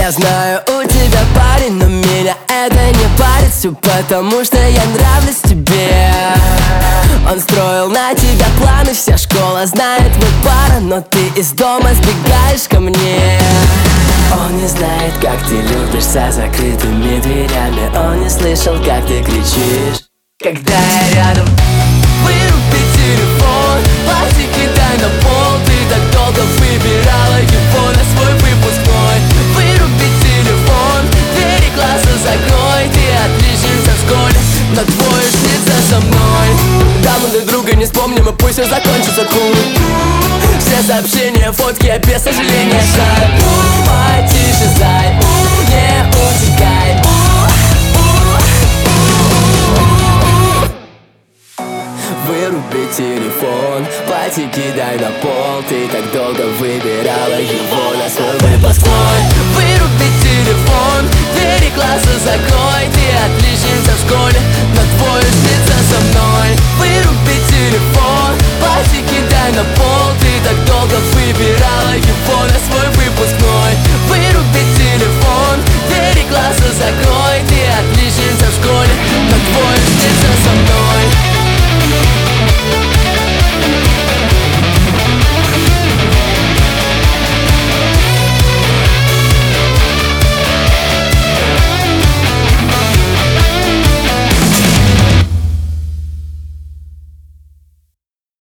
Я знаю, у тебя парень, но меня это не парит все потому, что я нравлюсь тебе. Он строил на тебя планы, вся школа знает, вы пара, но ты из дома сбегаешь ко мне. Он не знает, как ты любишь за закрытыми дверями. Он не слышал, как ты кричишь, когда я рядом. Выруби телефон, платье кидай на пол. Ты так долго выбирала его на свой выпускной. Выруби телефон, двери класса закрой. Ты отличница в школе, но твой уж лица со мной. Да, мы друг друга не вспомним, и пусть все закончится кул. Все сообщения, фотки, а без сожаления шаг. Потише, зай, не утекай. Выруби телефон, платье кидай на пол. Ты так долго выбирала его на свой выбор.